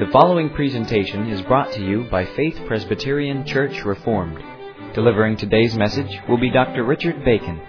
following presentation is brought to you by Faith Presbyterian Church Reformed. Delivering today's message will be Dr. Richard Bacon.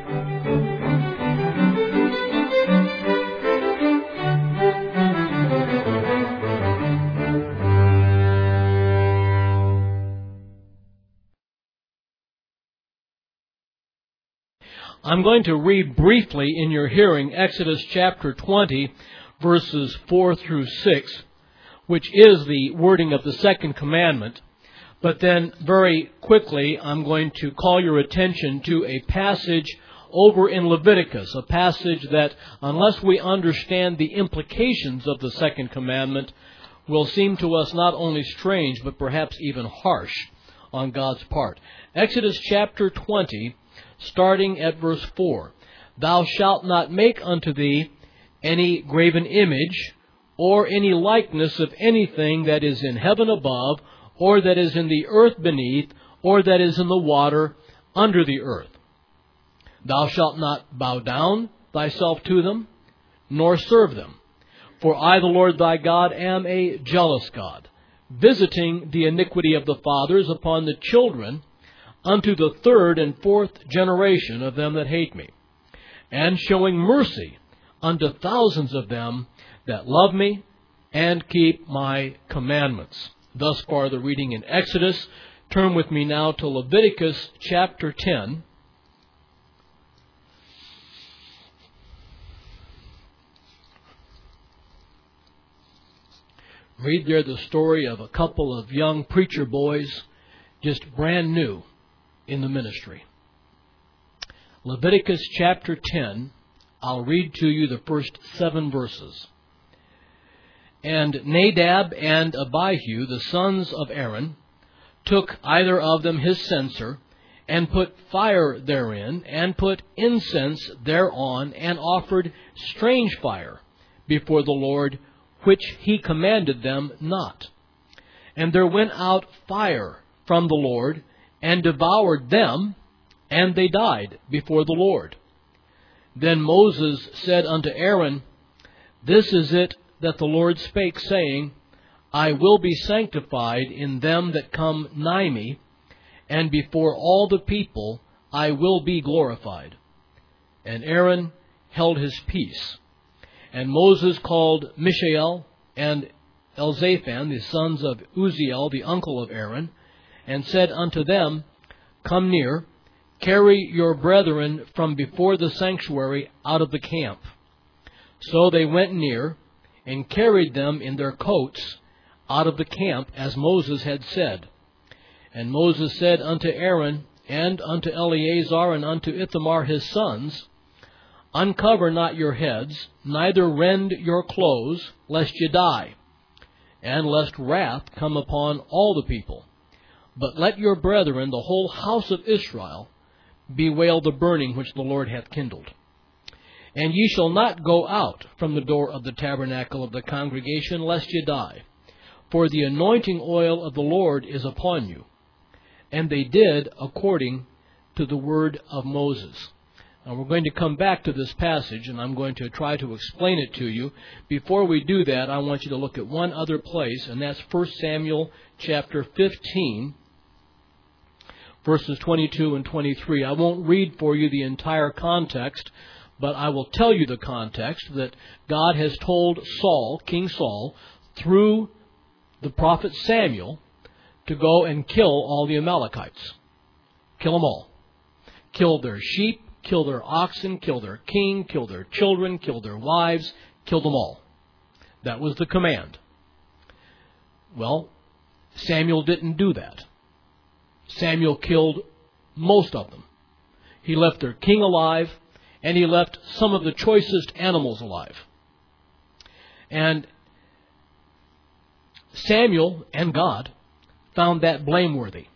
I'm going to read briefly in your hearing Exodus chapter 20, verses 4 through 6, which is the wording of the second commandment. But then very quickly I'm going to call your attention to a passage over in Leviticus, a passage that, unless we understand the implications of the second commandment, will seem to us not only strange, but perhaps even harsh on God's part. Exodus chapter 20, starting at verse 4. Thou shalt not make unto thee any graven image, or any likeness of anything that is in heaven above, or that is in the earth beneath, or that is in the water under the earth. Thou shalt not bow down thyself to them, nor serve them. For I, the Lord thy God, am a jealous God, visiting the iniquity of the fathers upon the children, unto the third and fourth generation of them that hate me, and showing mercy unto thousands of them that love me and keep my commandments. Thus far the reading in Exodus. Turn with me now to Leviticus chapter 10. Read there the story of a couple of young preacher boys, just brand new in the ministry. Leviticus chapter 10, I'll read to you the first 7 verses. And Nadab and Abihu, the sons of Aaron, took either of them his censer, and put fire therein, and put incense thereon, and offered strange fire before the Lord, which he commanded them not. And there went out fire from the Lord, and devoured them, and they died before the Lord. Then Moses said unto Aaron, This is it that the Lord spake, saying, I will be sanctified in them that come nigh me, and before all the people I will be glorified. And Aaron held his peace. And Moses called Mishael and Elzaphan, the sons of Uzziel, the uncle of Aaron, and said unto them, Come near, carry your brethren from before the sanctuary out of the camp. So they went near, and carried them in their coats out of the camp, as Moses had said. And Moses said unto Aaron, and unto Eleazar, and unto Ithamar his sons, Uncover not your heads, neither rend your clothes, lest ye die, and lest wrath come upon all the people. But let your brethren, the whole house of Israel, bewail the burning which the Lord hath kindled. And ye shall not go out from the door of the tabernacle of the congregation, lest ye die. For the anointing oil of the Lord is upon you. And they did according to the word of Moses. Now we're going to come back to this passage, and I'm going to try to explain it to you. Before we do that, I want you to look at one other place, and that's 1 Samuel chapter 15, verses 22 and 23. I won't read for you the entire context, but I will tell you the context, that God has told Saul, King Saul, through the prophet Samuel, to go and kill all the Amalekites. Kill them all. Kill their sheep, kill their oxen, kill their king, kill their children, kill their wives, kill them all. That was the command. Well, Samuel didn't do that. Samuel killed most of them. He left their king alive, and he left some of the choicest animals alive. And Samuel and God found that blameworthy.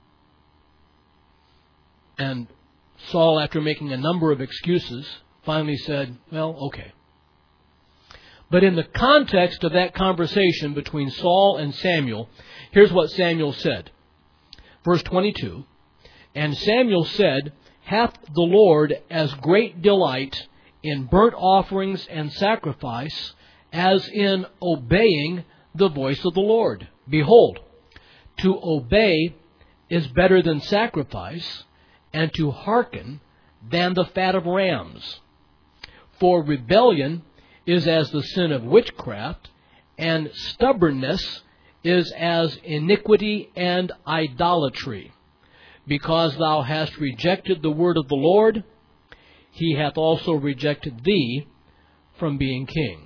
And Saul, after making a number of excuses, finally said, well, okay. But in the context of that conversation between Saul and Samuel, here's what Samuel said. Verse 22, And Samuel said, Hath the Lord as great delight in burnt offerings and sacrifice as in obeying the voice of the Lord. Behold, to obey is better than sacrifice, and to hearken than the fat of rams. For rebellion is as the sin of witchcraft, and stubbornness is as iniquity and idolatry. Because thou hast rejected the word of the Lord, he hath also rejected thee from being king.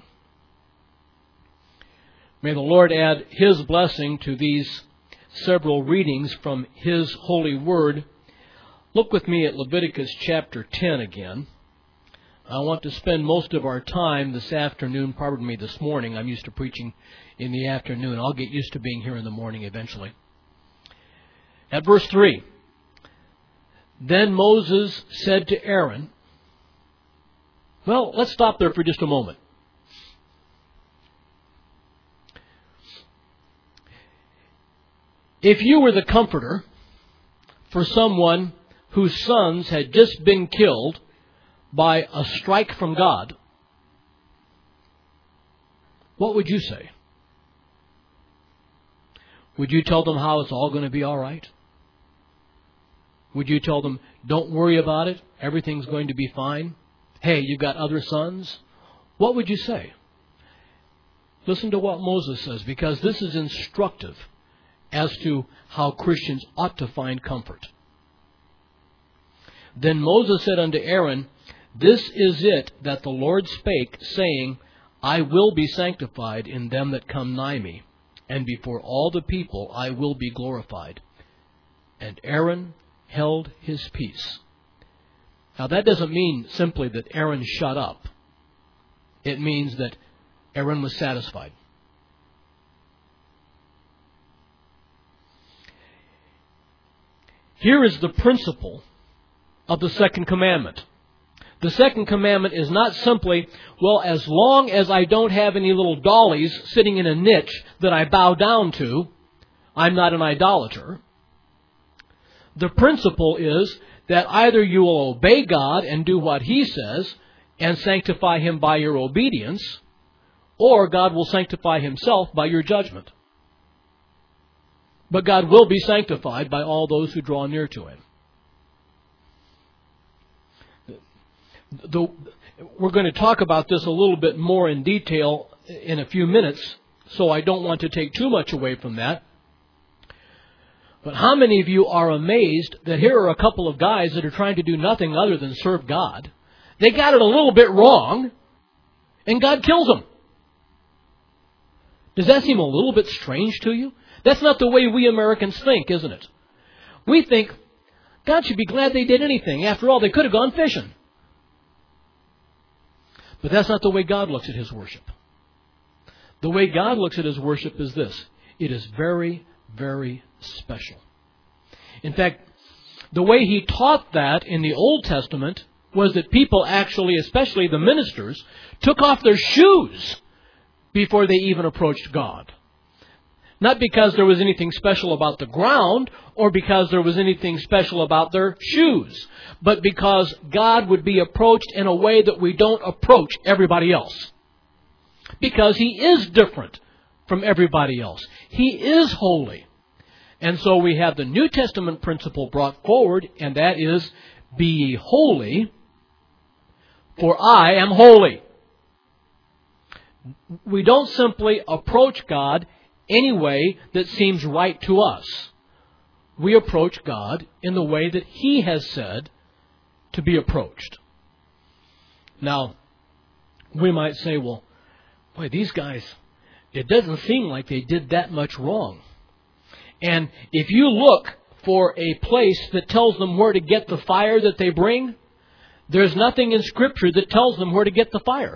May the Lord add his blessing to these several readings from his holy word. Look with me at Leviticus chapter 10 again. I want to spend most of our time this afternoon, pardon me, this morning. I'm used to preaching in the afternoon. I'll get used to being here in the morning eventually. At verse 3, Then Moses said to Aaron, well, let's stop there for just a moment. If you were the comforter for someone whose sons had just been killed by a strike from God, what would you say? Would you tell them how it's all going to be all right? Would you tell them, don't worry about it, everything's going to be fine? Hey, you've got other sons? What would you say? Listen to what Moses says, because this is instructive as to how Christians ought to find comfort. Then Moses said unto Aaron, This is it that the Lord spake, saying, I will be sanctified in them that come nigh me, and before all the people I will be glorified. And Aaron held his peace. Now that doesn't mean simply that Aaron shut up. It means that Aaron was satisfied. Here is the principle of the second commandment. The second commandment is not simply, well, as long as I don't have any little dollies sitting in a niche that I bow down to, I'm not an idolater. The principle is that either you will obey God and do what He says and sanctify Him by your obedience, or God will sanctify Himself by your judgment. But God will be sanctified by all those who draw near to Him. We're going to talk about this a little bit more in detail in a few minutes, so I don't want to take too much away from that. But how many of you are amazed that here are a couple of guys that are trying to do nothing other than serve God? They got it a little bit wrong, and God kills them. Does that seem a little bit strange to you? That's not the way we Americans think, isn't it? We think, God should be glad they did anything. After all, they could have gone fishing. But that's not the way God looks at His worship. The way God looks at His worship is this. It is very, very special. In fact, the way He taught that in the Old Testament was that people actually, especially the ministers, took off their shoes before they even approached God. Not because there was anything special about the ground or because there was anything special about their shoes, but because God would be approached in a way that we don't approach everybody else. Because He is different from everybody else. He is holy. And so we have the New Testament principle brought forward, and that is, be ye holy, for I am holy. We don't simply approach God any way that seems right to us. We approach God in the way that He has said to be approached. Now, we might say, well, boy, these guys, it doesn't seem like they did that much wrong. And if you look for a place that tells them where to get the fire that they bring, there's nothing in Scripture that tells them where to get the fire.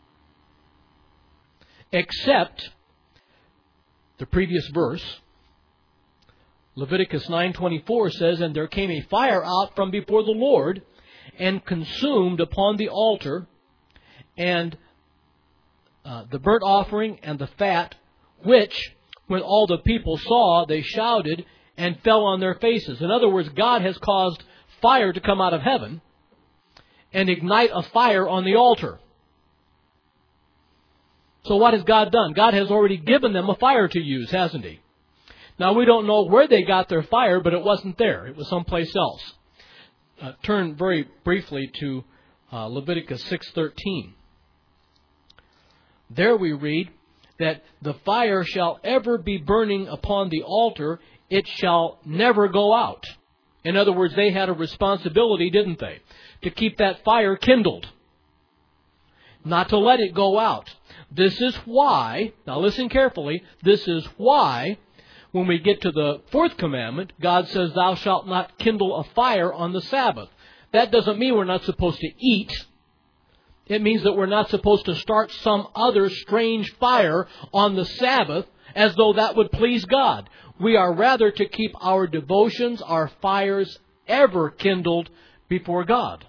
Except the previous verse, Leviticus 9:24 says, And there came a fire out from before the Lord, and consumed upon the altar, and the burnt offering and the fat, which, when all the people saw, they shouted and fell on their faces. In other words, God has caused fire to come out of heaven and ignite a fire on the altar. So what has God done? God has already given them a fire to use, hasn't He? Now, we don't know where they got their fire, but it wasn't there. It was someplace else. Turn very briefly to Leviticus 6:13. There we read that the fire shall ever be burning upon the altar, it shall never go out. In other words, they had a responsibility, didn't they, to keep that fire kindled, not to let it go out. This is why, now listen carefully, this is why when we get to the fourth commandment, God says, thou shalt not kindle a fire on the Sabbath. That doesn't mean we're not supposed to eat. It means that we're not supposed to start some other strange fire on the Sabbath as though that would please God. We are rather to keep our devotions, our fires, ever kindled before God.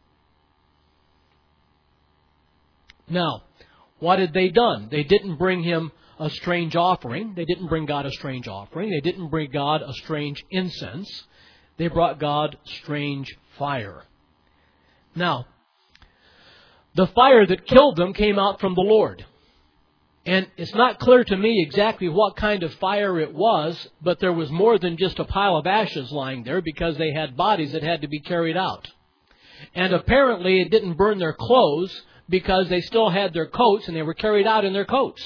Now, what had they done? They didn't bring Him a strange offering. They didn't bring God a strange offering. They didn't bring God a strange incense. They brought God strange fire. Now, the fire that killed them came out from the Lord. And it's not clear to me exactly what kind of fire it was, but there was more than just a pile of ashes lying there because they had bodies that had to be carried out. And apparently it didn't burn their clothes because they still had their coats and they were carried out in their coats.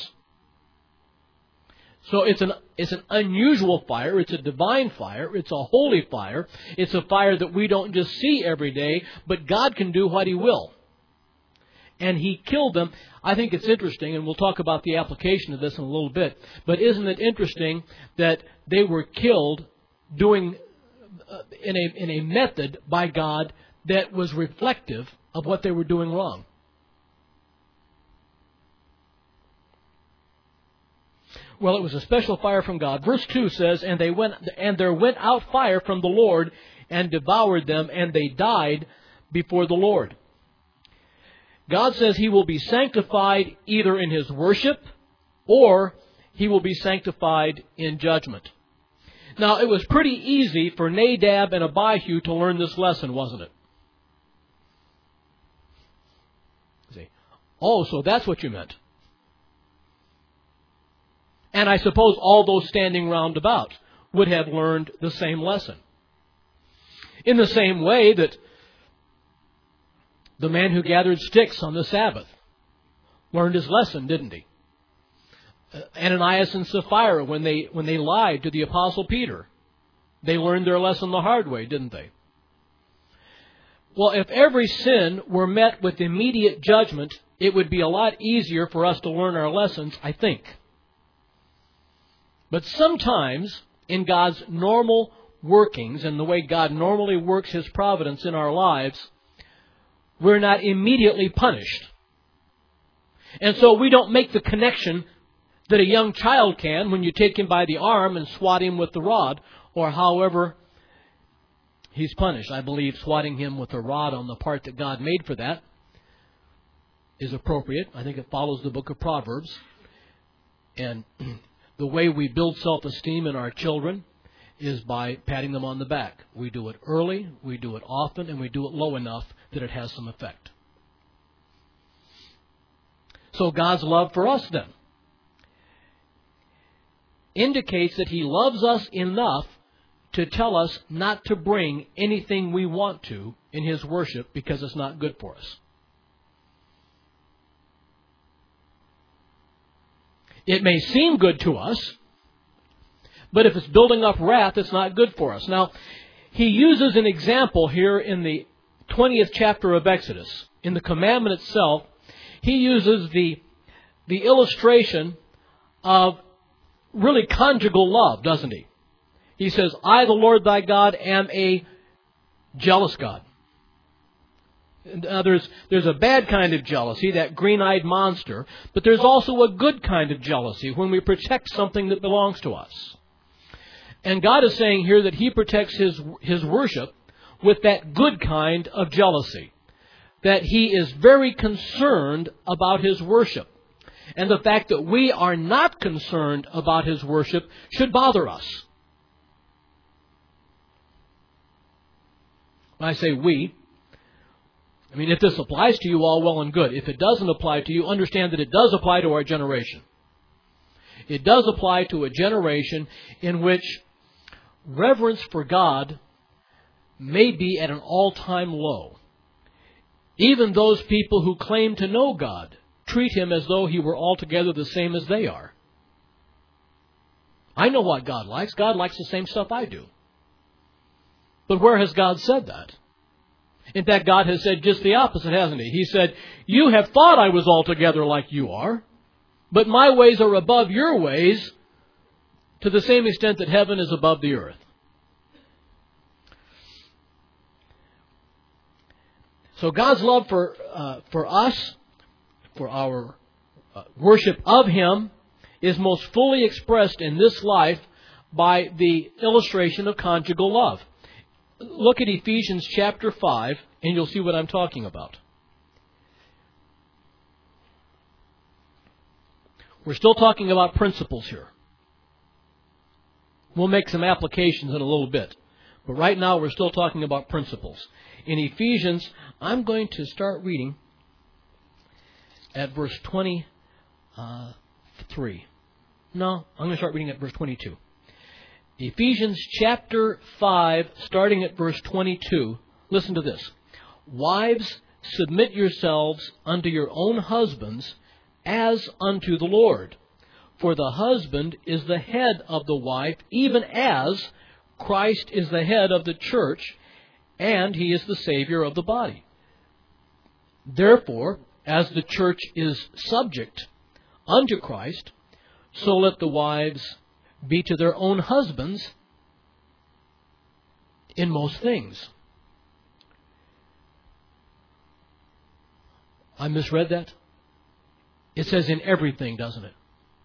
So it's an unusual fire. It's a divine fire. It's a holy fire. It's a fire that we don't just see every day, but God can do what He will. And He killed them. I think it's interesting, and we'll talk about the application of this in a little bit, but isn't it interesting that they were killed doing in a method by God that was reflective of what they were doing wrong? Well, it was a special fire from God. Verse 2 says, and there went out fire from the Lord and devoured them, and they died before the Lord. God says He will be sanctified either in His worship or He will be sanctified in judgment. Now, it was pretty easy for Nadab and Abihu to learn this lesson, wasn't it? See? Oh, so that's what you meant. And I suppose all those standing round about would have learned the same lesson. In the same way that the man who gathered sticks on the Sabbath learned his lesson, didn't he? Ananias and Sapphira, when they lied to the Apostle Peter, they learned their lesson the hard way, didn't they? Well, if every sin were met with immediate judgment, it would be a lot easier for us to learn our lessons, I think. But sometimes, in God's normal workings and the way God normally works His providence in our lives, we're not immediately punished. And so we don't make the connection that a young child can when you take him by the arm and swat him with the rod, or however he's punished. I believe swatting him with a rod on the part that God made for that is appropriate. I think it follows the book of Proverbs. And the way we build self-esteem in our children is by patting them on the back. We do it early, we do it often, and we do it low enough that it has some effect. So God's love for us then indicates that He loves us enough to tell us not to bring anything we want to in His worship because it's not good for us. It may seem good to us, but if it's building up wrath, it's not good for us. Now, He uses an example here in the 20th chapter of Exodus. In the commandment itself, He uses the illustration of really conjugal love, doesn't He? He says, I, the Lord thy God, am a jealous God. Now, there's a bad kind of jealousy, that green-eyed monster, but there's also a good kind of jealousy when we protect something that belongs to us. And God is saying here that He protects His worship with that good kind of jealousy, that He is very concerned about His worship. And the fact that we are not concerned about His worship should bother us. When I say we, I mean, if this applies to you, all well and good. If it doesn't apply to you, understand that it does apply to our generation. It does apply to a generation in which reverence for God may be at an all-time low. Even those people who claim to know God treat Him as though He were altogether the same as they are. I know what God likes. God likes the same stuff I do. But where has God said that? In fact, God has said just the opposite, hasn't He? He said, you have thought I was altogether like you are, but my ways are above your ways to the same extent that heaven is above the earth. So God's love for us, for our worship of Him, is most fully expressed in this life by the illustration of conjugal love. Look at Ephesians chapter 5, and you'll see what I'm talking about. We're still talking about principles here. We'll make some applications in a little bit. But right now we're still talking about principles. In Ephesians, I'm going to start reading at verse 23. No, I'm going to start reading at verse 22. Ephesians chapter 5, starting at verse 22. Listen to this. Wives, submit yourselves unto your own husbands as unto the Lord. For the husband is the head of the wife, even as Christ is the head of the church, and He is the Savior of the body. Therefore, as the church is subject unto Christ, so let the wives be to their own husbands in most things. I misread that? It says in everything, doesn't it?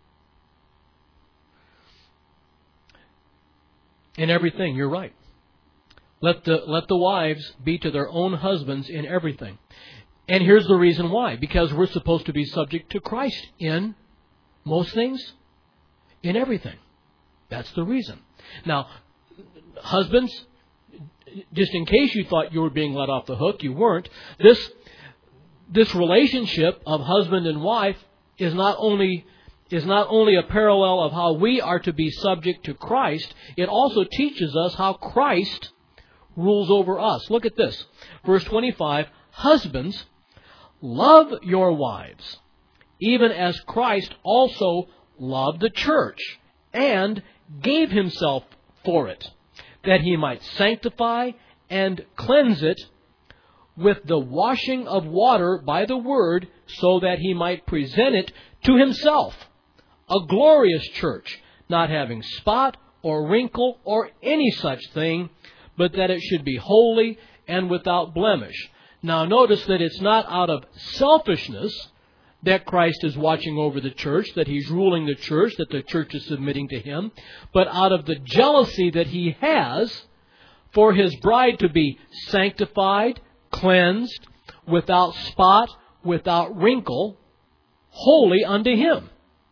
In everything, you're right. Let the wives be to their own husbands in everything. And here's the reason why. Because we're supposed to be subject to Christ in most things, in everything. That's the reason. Now, husbands, just in case you thought you were being let off the hook, you weren't. This relationship of husband and wife is not only a parallel of how we are to be subject to Christ, it also teaches us how Christ rules over us. Look at this. Verse 25, husbands, love your wives, even as Christ also loved the church and gave Himself for it, that He might sanctify and cleanse it with the washing of water by the word, so that He might present it to Himself, a glorious church, not having spot or wrinkle or any such thing, but that it should be holy and without blemish. Now notice that it's not out of selfishness that Christ is watching over the church, that He's ruling the church, that the church is submitting to Him, but out of the jealousy that He has for His bride to be sanctified, cleansed, without spot, without wrinkle, holy unto Him.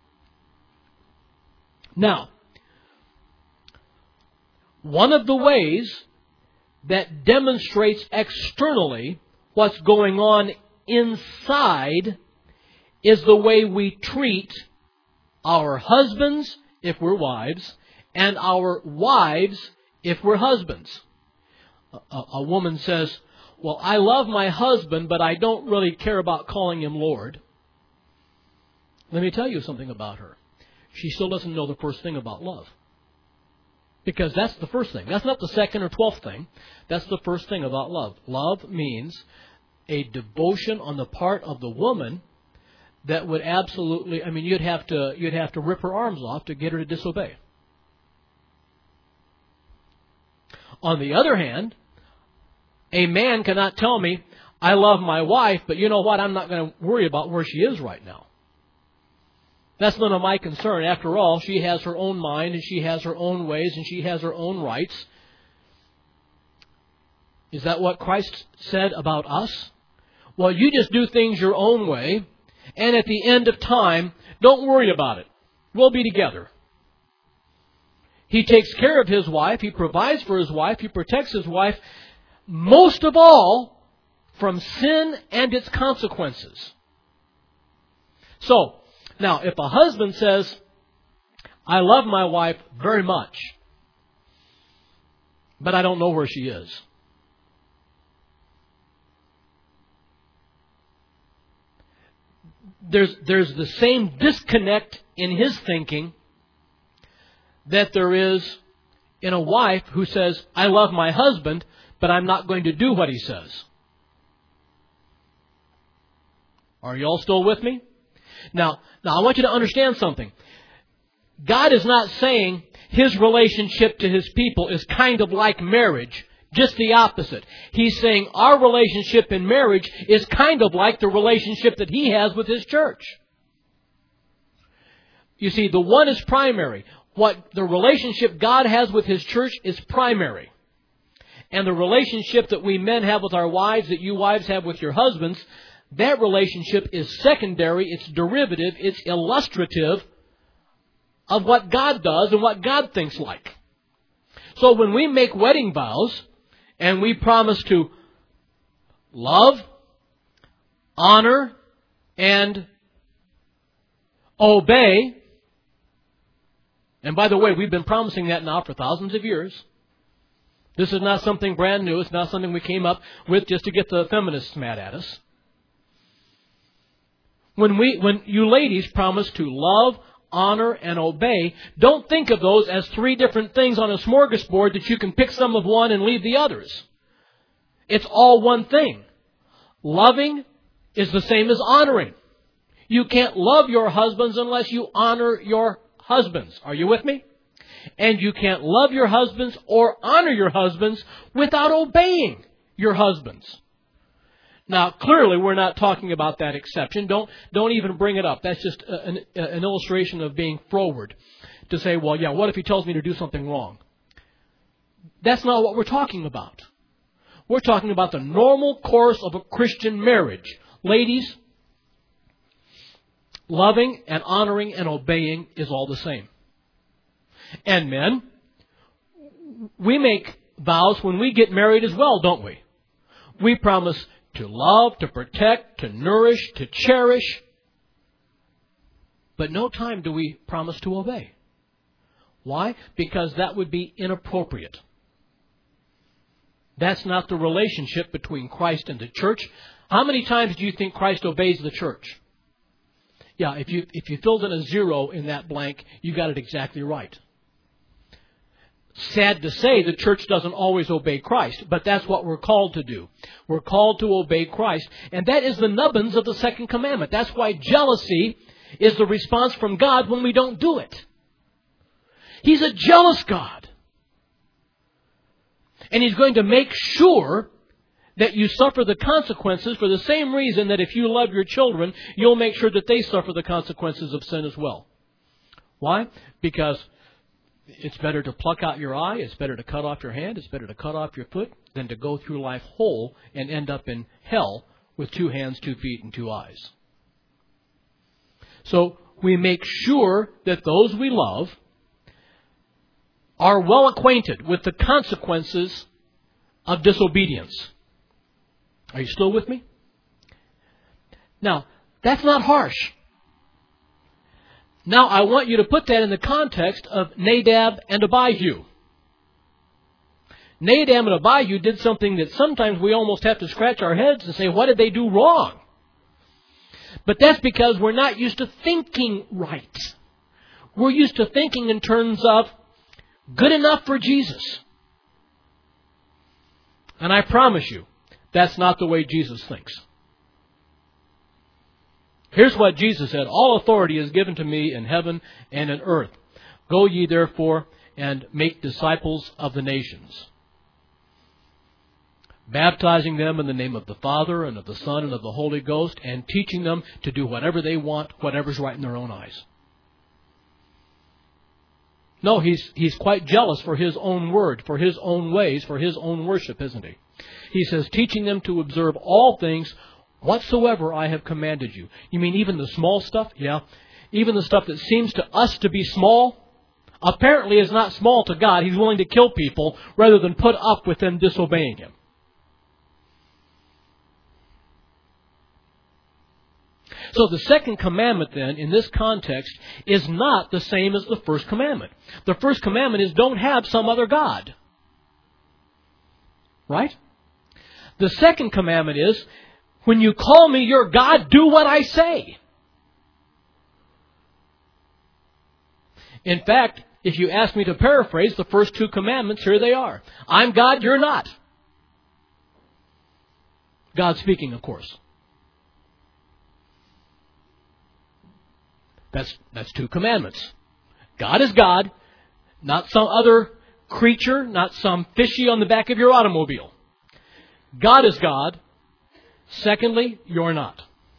Now, one of the ways that demonstrates externally what's going on inside is the way we treat our husbands, if we're wives, and our wives, if we're husbands. A woman says, well, I love my husband, but I don't really care about calling him Lord. Let me tell you something about her. She still doesn't know the first thing about love. Because that's the first thing. That's not the second or 12th thing. That's the first thing about love. Love means a devotion on the part of the woman that would absolutely, you'd have to rip her arms off to get her to disobey. On the other hand, a man cannot tell me, I love my wife, but you know what? I'm not going to worry about where she is right now. That's none of my concern. After all, she has her own mind, and she has her own ways, and she has her own rights. Is that what Christ said about us? Well, you just do things your own way, and at the end of time, don't worry about it. We'll be together. He takes care of His wife. He provides for His wife. He protects His wife. Most of all, from sin and its consequences. So, now, if a husband says, I love my wife very much, but I don't know where she is. There's the same disconnect in his thinking that there is in a wife who says, I love my husband, but I'm not going to do what he says. Are you all still with me? Now I want you to understand something. God is not saying His relationship to His people is kind of like marriage, just the opposite. He's saying our relationship in marriage is kind of like the relationship that He has with His church. You see, the one is primary. What the relationship God has with His church is primary. And the relationship that we men have with our wives, that you wives have with your husbands, that relationship is secondary, it's derivative, it's illustrative of what God does and what God thinks like. So when we make wedding vows and we promise to love, honor, and obey, and by the way, we've been promising that now for thousands of years. This is not something brand new. It's not something we came up with just to get the feminists mad at us. When you ladies promise to love, honor, and obey, don't think of those as three different things on a smorgasbord that you can pick some of one and leave the others. It's all one thing. Loving is the same as honoring. You can't love your husbands unless you honor your husbands. Are you with me? And you can't love your husbands or honor your husbands without obeying your husbands. Now, clearly, we're not talking about that exception. Don't even bring it up. That's just an illustration of being froward. To say, well, yeah, what if he tells me to do something wrong? That's not what we're talking about. We're talking about the normal course of a Christian marriage. Ladies, loving and honoring and obeying is all the same. And men, we make vows when we get married as well, don't we? We promise to love, to protect, to nourish, to cherish. But no time do we promise to obey. Why? Because that would be inappropriate. That's not the relationship between Christ and the church. How many times do you think Christ obeys the church? Yeah, if you filled in a zero in that blank, you got it exactly right. Sad to say, the church doesn't always obey Christ, but that's what we're called to do. We're called to obey Christ, and that is the nubbins of the second commandment. That's why jealousy is the response from God when we don't do it. He's a jealous God. And He's going to make sure that you suffer the consequences for the same reason that if you love your children, you'll make sure that they suffer the consequences of sin as well. Why? Because it's better to pluck out your eye, it's better to cut off your hand, it's better to cut off your foot than to go through life whole and end up in hell with 2 hands, 2 feet, and 2 eyes. So we make sure that those we love are well acquainted with the consequences of disobedience. Are you still with me? Now, that's not harsh. Now, I want you to put that in the context of Nadab and Abihu. Nadab and Abihu did something that sometimes we almost have to scratch our heads and say, what did they do wrong? But that's because we're not used to thinking right. We're used to thinking in terms of good enough for Jesus. And I promise you, that's not the way Jesus thinks. Here's what Jesus said. All authority is given to me in heaven and in earth. Go ye therefore and make disciples of the nations, baptizing them in the name of the Father and of the Son and of the Holy Ghost, and teaching them to do whatever they want, whatever's right in their own eyes. No, he's quite jealous for His own word, for His own ways, for His own worship, isn't He? He says, teaching them to observe all things whatsoever I have commanded you. You mean even the small stuff? Yeah. Even the stuff that seems to us to be small, apparently is not small to God. He's willing to kill people rather than put up with them disobeying Him. So the second commandment then, in this context, is not the same as the first commandment. The first commandment is don't have some other God. Right? The second commandment is, when you call me your God, do what I say. In fact, if you ask me to paraphrase the first two commandments, here they are. I'm God, you're not. God speaking, of course. That's two commandments. God is God, not some other creature, not some fishy on the back of your automobile. God is God. Secondly, you're not.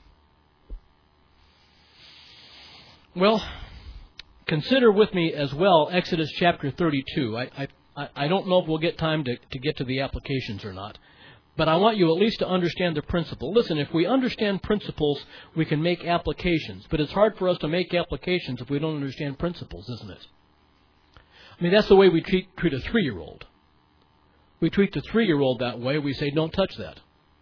Well, consider with me as well Exodus chapter 32. I don't know if we'll get time to get to the applications or not. But I want you at least to understand the principle. Listen, if we understand principles, we can make applications. But it's hard for us to make applications if we don't understand principles, isn't it? I mean, that's the way we treat a 3-year-old. We treat the 3-year-old that way. We say, don't touch that.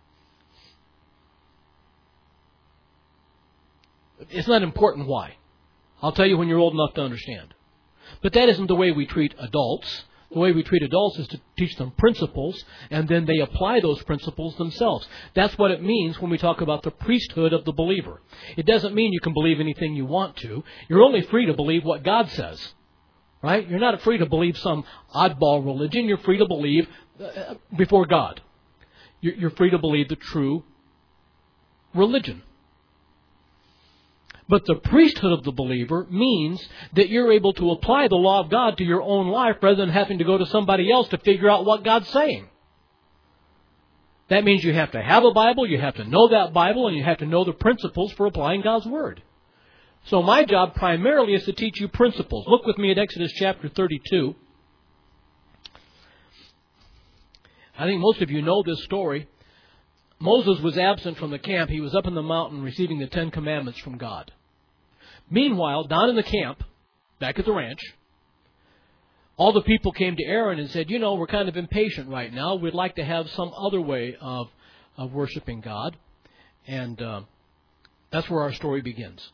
It's not important why. I'll tell you when you're old enough to understand. But that isn't the way we treat adults. The way we treat adults is to teach them principles, and then they apply those principles themselves. That's what it means when we talk about the priesthood of the believer. It doesn't mean you can believe anything you want to. You're only free to believe what God says. Right? You're not free to believe some oddball religion. You're free to believe before God. You're free to believe the true religion. But the priesthood of the believer means that you're able to apply the law of God to your own life rather than having to go to somebody else to figure out what God's saying. That means you have to have a Bible, you have to know that Bible, and you have to know the principles for applying God's Word. So my job primarily is to teach you principles. Look with me at Exodus chapter 32. I think most of you know this story. Moses was absent from the camp. He was up in the mountain receiving the 10 Commandments from God. Meanwhile, down in the camp, back at the ranch, all the people came to Aaron and said, we're kind of impatient right now. We'd like to have some other way of worshiping God. And that's where our story begins.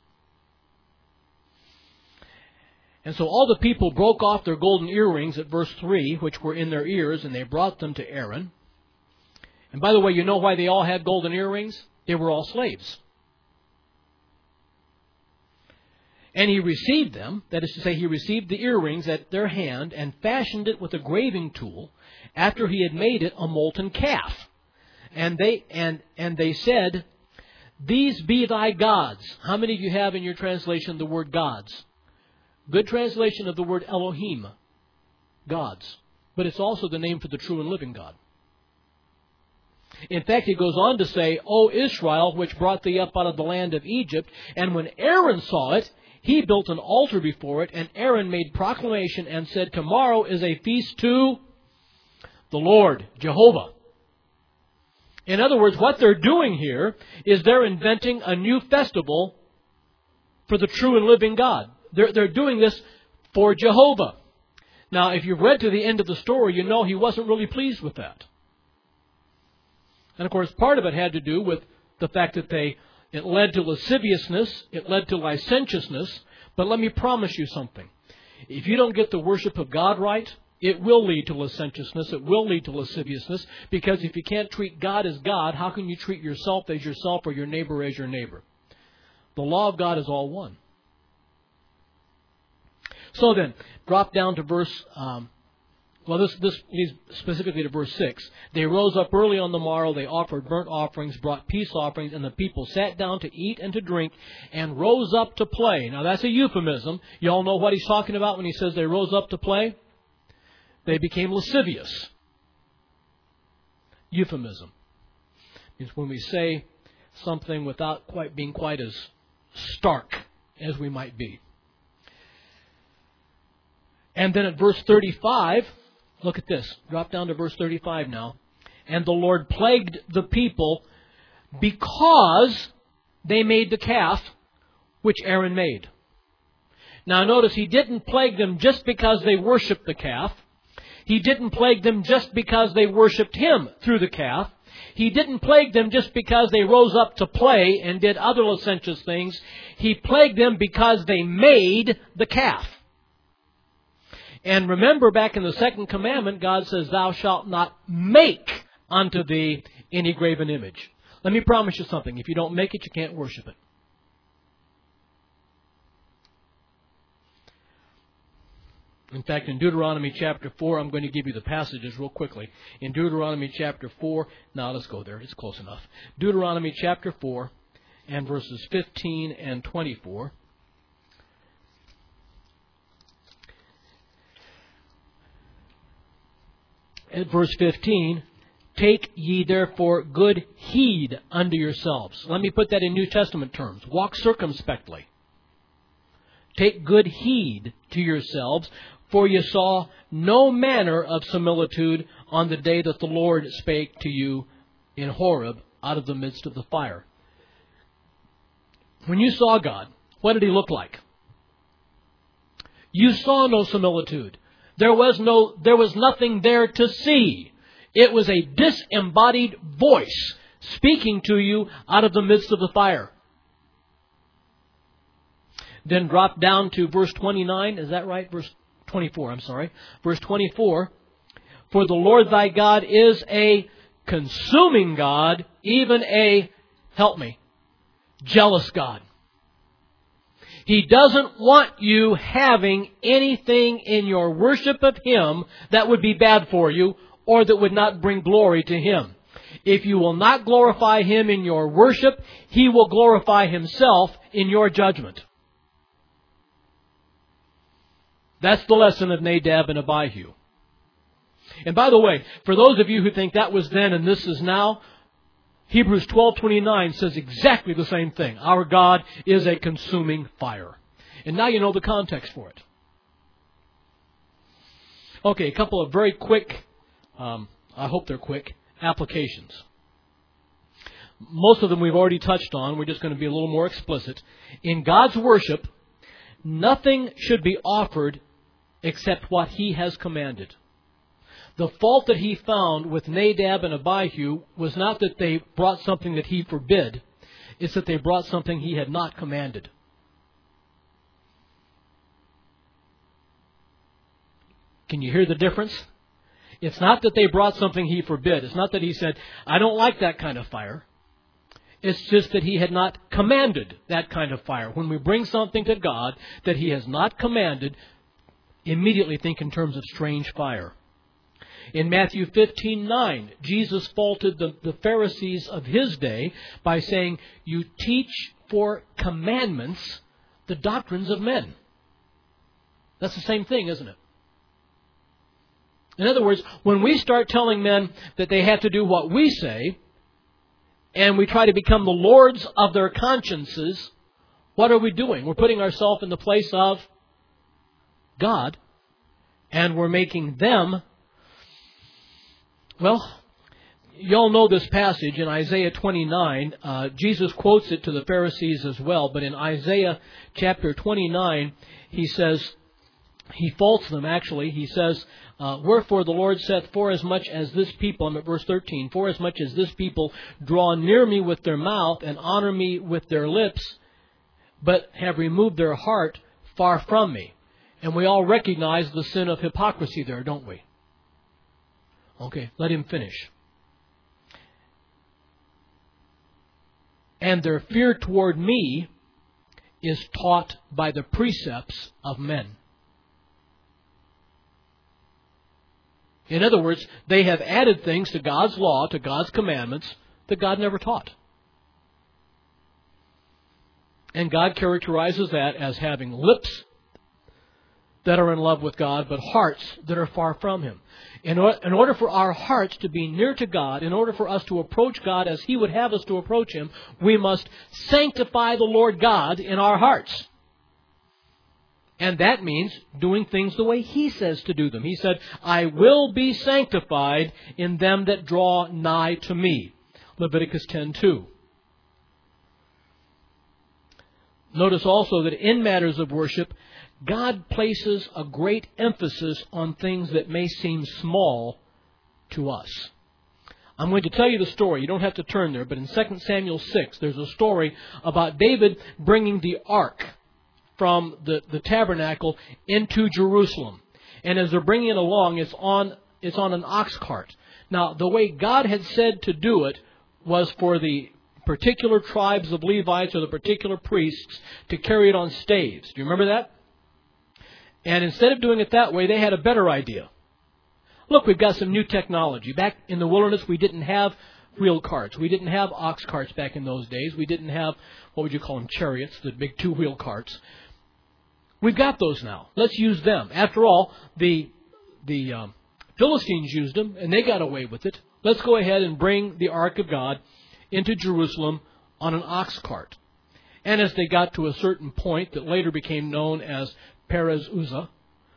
And so all the people broke off their golden earrings at verse 3, which were in their ears, and they brought them to Aaron. And by the way, you know why they all had golden earrings? They were all slaves. And he received them, that is to say, he received the earrings at their hand and fashioned it with a graving tool after he had made it a molten calf. And they said, "These be thy gods." How many of you have in your translation the word gods? Good translation of the word Elohim, gods. But it's also the name for the true and living God. In fact, he goes on to say, "O Israel, which brought thee up out of the land of Egypt." And when Aaron saw it, he built an altar before it, and Aaron made proclamation and said, "Tomorrow is a feast to the Lord, Jehovah." In other words, what they're doing here is they're inventing a new festival for the true and living God. They're doing this for Jehovah. Now, if you've read to the end of the story, you know he wasn't really pleased with that. And of course, part of it had to do with the fact that it led to lasciviousness, it led to licentiousness. But let me promise you something. If you don't get the worship of God right, it will lead to licentiousness, it will lead to lasciviousness, because if you can't treat God as God, how can you treat yourself as yourself or your neighbor as your neighbor? The law of God is all one. So then, drop down to verse, this leads specifically to verse 6. They rose up early on the morrow, they offered burnt offerings, brought peace offerings, and the people sat down to eat and to drink, and rose up to play. Now that's a euphemism. You all know what he's talking about when he says they rose up to play? They became lascivious. Euphemism. It's when we say something without being quite as stark as we might be. And then at verse 35, look at this. Drop down to verse 35 now. And the Lord plagued the people because they made the calf which Aaron made. Now notice, he didn't plague them just because they worshipped the calf. He didn't plague them just because they worshipped him through the calf. He didn't plague them just because they rose up to play and did other licentious things. He plagued them because they made the calf. And remember, back in the second commandment, God says, "Thou shalt not make unto thee any graven image." Let me promise you something. If you don't make it, you can't worship it. In fact, in Deuteronomy chapter 4, I'm going to give you the passages real quickly. In Deuteronomy chapter 4, now let's go there. It's close enough. Deuteronomy chapter 4 and verses 15 and 24. At verse 15, "Take ye therefore good heed unto yourselves." Let me put that in New Testament terms. Walk circumspectly. "Take good heed to yourselves, for you saw no manner of similitude on the day that the Lord spake to you in Horeb out of the midst of the fire." When you saw God, what did He look like? You saw no similitude. There was nothing there to see. It was a disembodied voice speaking to you out of the midst of the fire. Then drop down to verse 29. Is that right? Verse 24, I'm sorry. Verse 24. "For the Lord thy God is a consuming God, even a," help me, "jealous God." He doesn't want you having anything in your worship of Him that would be bad for you or that would not bring glory to Him. If you will not glorify Him in your worship, He will glorify Himself in your judgment. That's the lesson of Nadab and Abihu. And by the way, for those of you who think that was then and this is now, Hebrews 12:29 says exactly the same thing. Our God is a consuming fire. And now you know the context for it. Okay, a couple of very quick, I hope they're quick, applications. Most of them we've already touched on. We're just going to be a little more explicit. In God's worship, nothing should be offered except what He has commanded. The fault that He found with Nadab and Abihu was not that they brought something that He forbid. It's that they brought something He had not commanded. Can you hear the difference? It's not that they brought something He forbid. It's not that He said, "I don't like that kind of fire." It's just that He had not commanded that kind of fire. When we bring something to God that He has not commanded, immediately think in terms of strange fire. In Matthew 15:9, Jesus faulted the Pharisees of His day by saying, "You teach for commandments the doctrines of men." That's the same thing, isn't it? In other words, when we start telling men that they have to do what we say, and we try to become the lords of their consciences, what are we doing? We're putting ourselves in the place of God, and we're making them. Well, you all know this passage in Isaiah 29. Jesus quotes it to the Pharisees as well, but in Isaiah chapter 29, He says, He faults them actually. He says, "Wherefore the Lord saith, forasmuch as this people," I'm at verse 13, "forasmuch as this people draw near me with their mouth and honor me with their lips, but have removed their heart far from me." And we all recognize the sin of hypocrisy there, don't we? Okay, let him finish. "And their fear toward me is taught by the precepts of men." In other words, they have added things to God's law, to God's commandments, that God never taught. And God characterizes that as having lips that are in love with God, but hearts that are far from Him. In order for our hearts to be near to God, in order for us to approach God as He would have us to approach Him, we must sanctify the Lord God in our hearts. And that means doing things the way He says to do them. He said, "I will be sanctified in them that draw nigh to me." Leviticus 10:2. Notice also that in matters of worship, God places a great emphasis on things that may seem small to us. I'm going to tell you the story. You don't have to turn there, but in 2 Samuel 6, there's a story about David bringing the ark from the tabernacle into Jerusalem. And as they're bringing it along, it's on an ox cart. Now, the way God had said to do it was for the particular tribes of Levites or the particular priests to carry it on staves. Do you remember that? And instead of doing it that way, they had a better idea. Look, we've got some new technology. Back in the wilderness, we didn't have wheel carts. We didn't have ox carts back in those days. We didn't have, what would you call them, chariots, the big two-wheel carts. We've got those now. Let's use them. After all, the Philistines used them, and they got away with it. Let's go ahead and bring the Ark of God into Jerusalem on an ox cart. And as they got to a certain point that later became known as Perez Uzzah,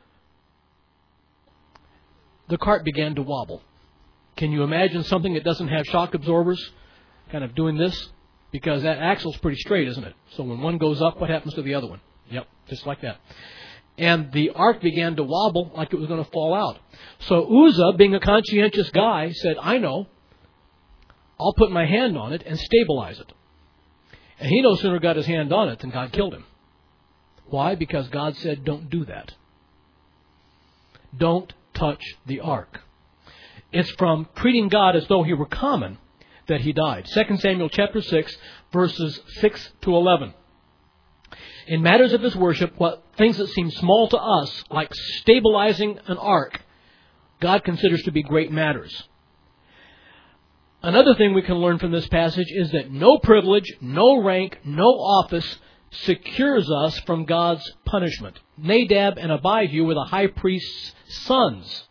the cart began to wobble. Can you imagine something that doesn't have shock absorbers kind of doing this? Because that axle's pretty straight, isn't it? So when one goes up, what happens to the other one? Yep, just like that. And the ark began to wobble like it was going to fall out. So Uzzah, being a conscientious guy, said, I know. I'll put my hand on it and stabilize it. And he no sooner got his hand on it than God killed him. Why? Because God said, don't do that. Don't touch the ark. It's from treating God as though he were common that he died. 2 Samuel chapter 6, verses 6 to 11. In matters of his worship, things that seem small to us, like stabilizing an ark, God considers to be great matters. Another thing we can learn from this passage is that no privilege, no rank, no office secures us from God's punishment. Nadab and Abihu were the high priest's sons.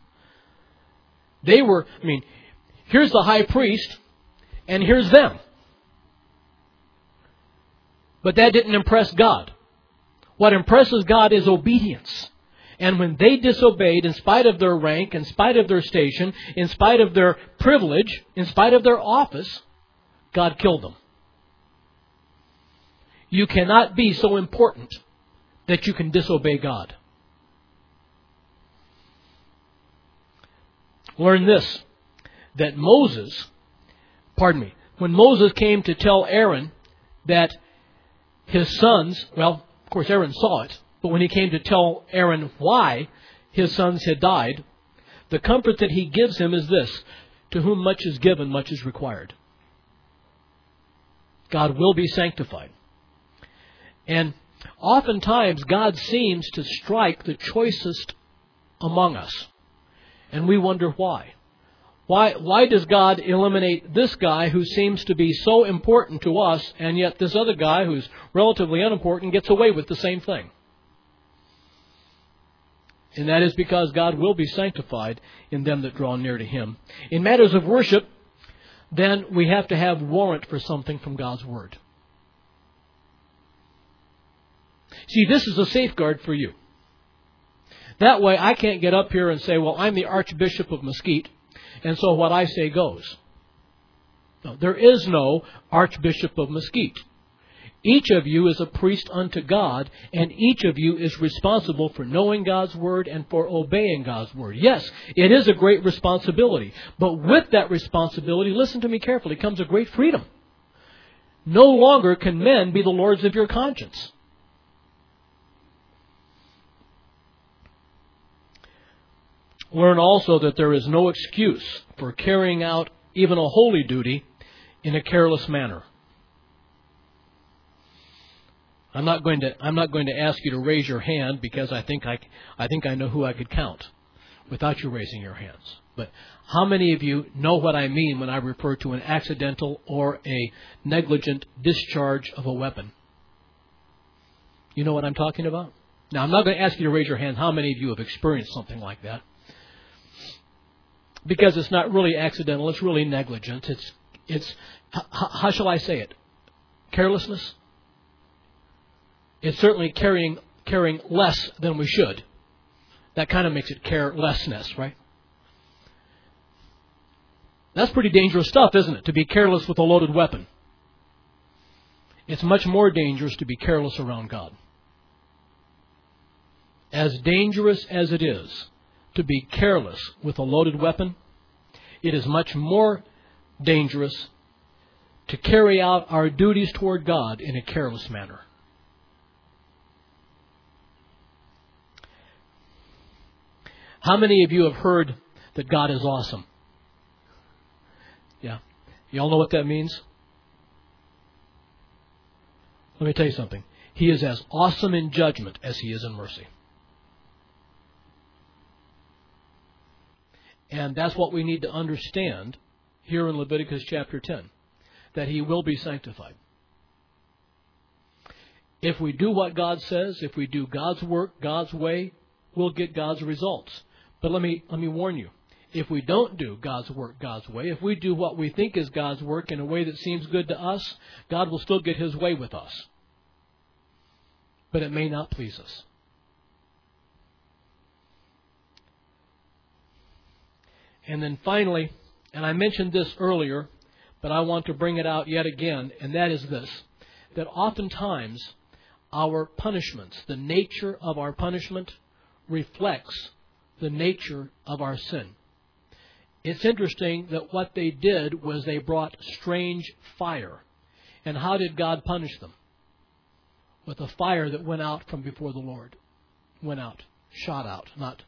Here's the high priest, and here's them. But that didn't impress God. What impresses God is obedience. And when they disobeyed, in spite of their rank, in spite of their station, in spite of their privilege, in spite of their office, God killed them. You cannot be so important that you can disobey God. Learn this, that when Moses came to tell Aaron that his sons, well, of course Aaron saw it, but when he came to tell Aaron why his sons had died, the comfort that he gives him is this: to whom much is given, much is required. God will be sanctified. And oftentimes God seems to strike the choicest among us. And we wonder why. Why does God eliminate this guy who seems to be so important to us, and yet this other guy who's relatively unimportant gets away with the same thing? And that is because God will be sanctified in them that draw near to Him. In matters of worship, then we have to have warrant for something from God's Word. See, this is a safeguard for you. That way I can't get up here and say, well, I'm the Archbishop of Mesquite, and so what I say goes. No, there is no Archbishop of Mesquite. Each of you is a priest unto God, and each of you is responsible for knowing God's Word and for obeying God's Word. Yes, it is a great responsibility. But with that responsibility, listen to me carefully, comes a great freedom. No longer can men be the lords of your conscience. Learn also that there is no excuse for carrying out even a holy duty in a careless manner. I'm not going to ask you to raise your hand because I think I know who I could count without you raising your hands. But how many of you know what I mean when I refer to an accidental or a negligent discharge of a weapon? You know what I'm talking about? Now, I'm not going to ask you to raise your hand how many of you have experienced something like that. Because it's not really accidental, it's really negligent. It's how shall I say it? Carelessness? It's certainly carrying less than we should. That kind of makes it carelessness, right? That's pretty dangerous stuff, isn't it? To be careless with a loaded weapon. It's much more dangerous to be careless around God. As dangerous as it is to be careless with a loaded weapon, it is much more dangerous to carry out our duties toward God in a careless manner. How many of you have heard that God is awesome? Yeah. You all know what that means? Let me tell you something. He is as awesome in judgment as He is in mercy. And that's what we need to understand here in Leviticus chapter 10, that He will be sanctified. If we do what God says, if we do God's work, God's way, we'll get God's results. But let me warn you, if we don't do God's work God's way, if we do what we think is God's work in a way that seems good to us, God will still get His way with us. But it may not please us. And then finally, and I mentioned this earlier, but I want to bring it out yet again, and that is this, that oftentimes our punishments, the nature of our punishment, reflects the nature of our sin. It's interesting that what they did was they brought strange fire. And how did God punish them? With a fire that went out from before the Lord. Went out, shot out, not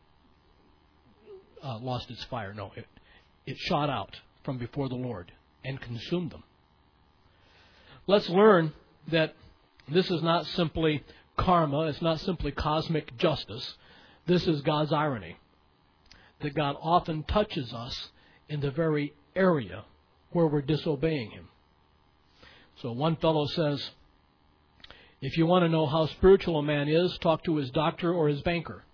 lost its fire. No, it shot out from before the Lord and consumed them. Let's learn that this is not simply karma. It's not simply cosmic justice. This is God's irony. That God often touches us in the very area where we're disobeying Him. So one fellow says, if you want to know how spiritual a man is, talk to his doctor or his banker.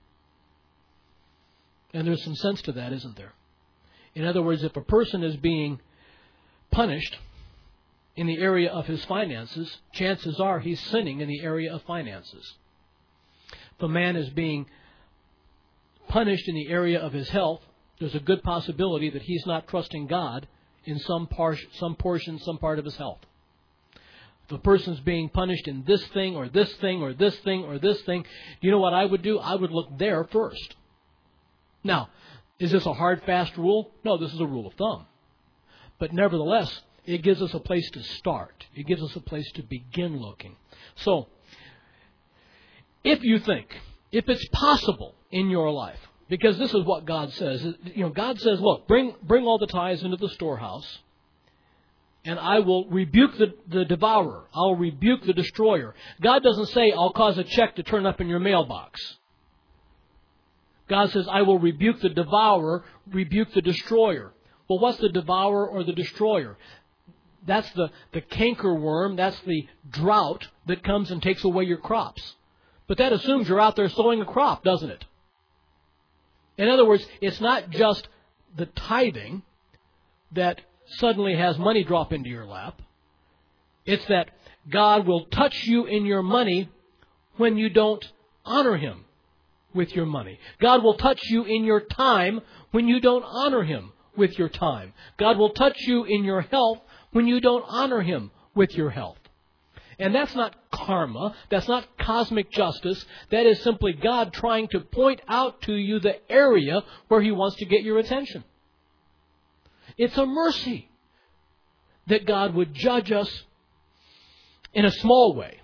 And there's some sense to that, isn't there? In other words, if a person is being punished in the area of his finances, chances are he's sinning in the area of finances. If a man is being punished in the area of his health, there's a good possibility that he's not trusting God in some portion, some part of his health. If a person's being punished in this thing or this thing or this thing or this thing, you know what I would do? I would look there first. Now, is this a hard, fast rule? No, this is a rule of thumb. But nevertheless, it gives us a place to start. It gives us a place to begin looking. So, if you think, if it's possible in your life, because this is what God says. God says, look, bring all the tithes into the storehouse, and I will rebuke the devourer. I'll rebuke the destroyer. God doesn't say, I'll cause a check to turn up in your mailbox. God says, I will rebuke the devourer, rebuke the destroyer. Well, what's the devourer or the destroyer? That's the cankerworm. That's the drought that comes and takes away your crops. But that assumes you're out there sowing a crop, doesn't it? In other words, it's not just the tithing that suddenly has money drop into your lap. It's that God will touch you in your money when you don't honor Him with your money. God will touch you in your time when you don't honor Him with your time. God will touch you in your health when you don't honor Him with your health. And that's not karma. That's not cosmic justice. That is simply God trying to point out to you the area where He wants to get your attention. It's a mercy that God would judge us in a small way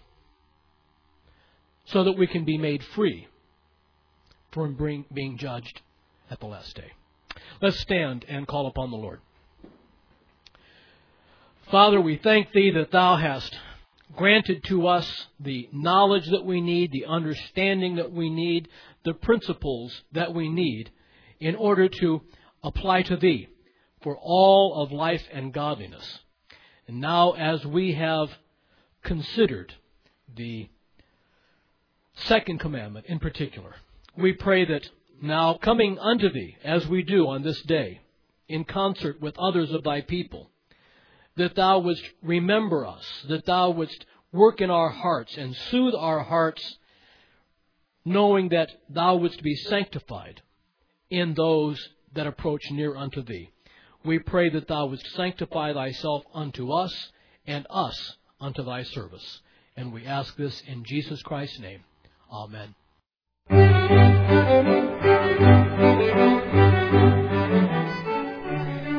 so that we can be made free from being judged at the last day. Let's stand and call upon the Lord. Father, we thank Thee that Thou hast granted to us the knowledge that we need, the understanding that we need, the principles that we need in order to apply to Thee for all of life and godliness. And now, as we have considered the second commandment in particular, we pray that now, coming unto Thee, as we do on this day, in concert with others of Thy people, that Thou wouldst remember us, that Thou wouldst work in our hearts and soothe our hearts, knowing that Thou wouldst be sanctified in those that approach near unto Thee. We pray that Thou wouldst sanctify Thyself unto us and us unto Thy service. And we ask this in Jesus Christ's name. Amen.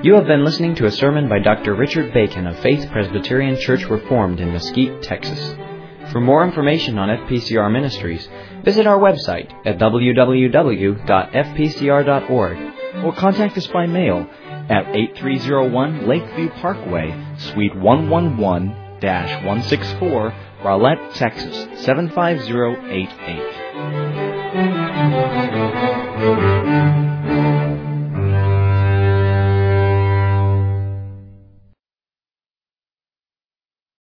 You have been listening to a sermon by Dr. Richard Bacon of Faith Presbyterian Church Reformed in Mesquite, Texas. For more information on FPCR Ministries, visit our website at www.fpcr.org or contact us by mail at 8301 Lakeview Parkway, Suite 111-164, Rowlett, Texas 75088.